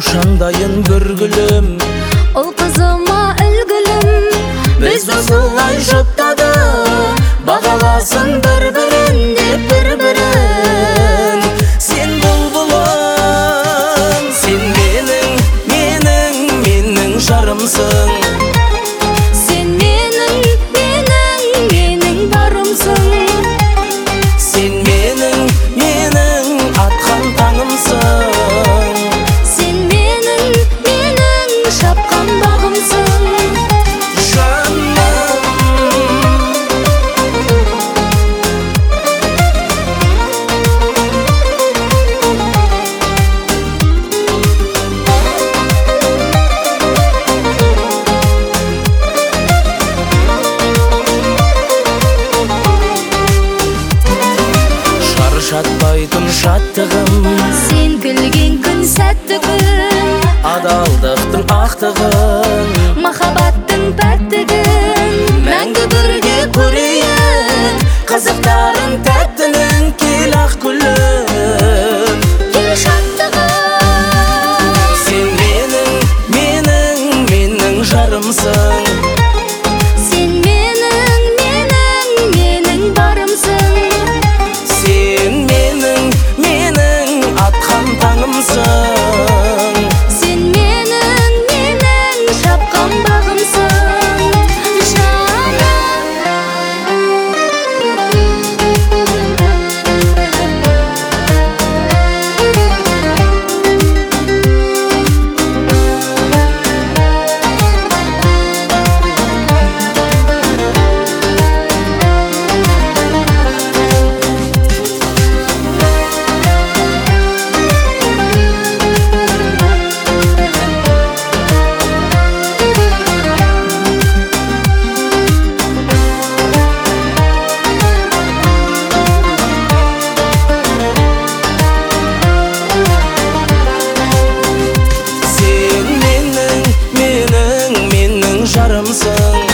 Ушандайын көргүлүм, Ол кызыма үлгүлүм. Біз осылай жұптады, бағаласын бір-бірін деп бір-бірін. Сен бұлбұлым, сен менің жарымсың. Сен менің барымсың. Сен менің атқан таңымсың. Сен менің шапқан бағымсың. Шатпайтын шаттығым, Сен күлген күн сәтті күн. адалдықтың ақтығын, Махаббаттың пәктігін. мәңгі бірге көрейін. Қызықтарын тәттінің кел ақ күлім. Кел шаттығым. Сен менің жарымсың. Сен менің барымсың. Сен менің атқан таңымсың. Сен менің шапқан бағымсың. Сен менің жарымсың.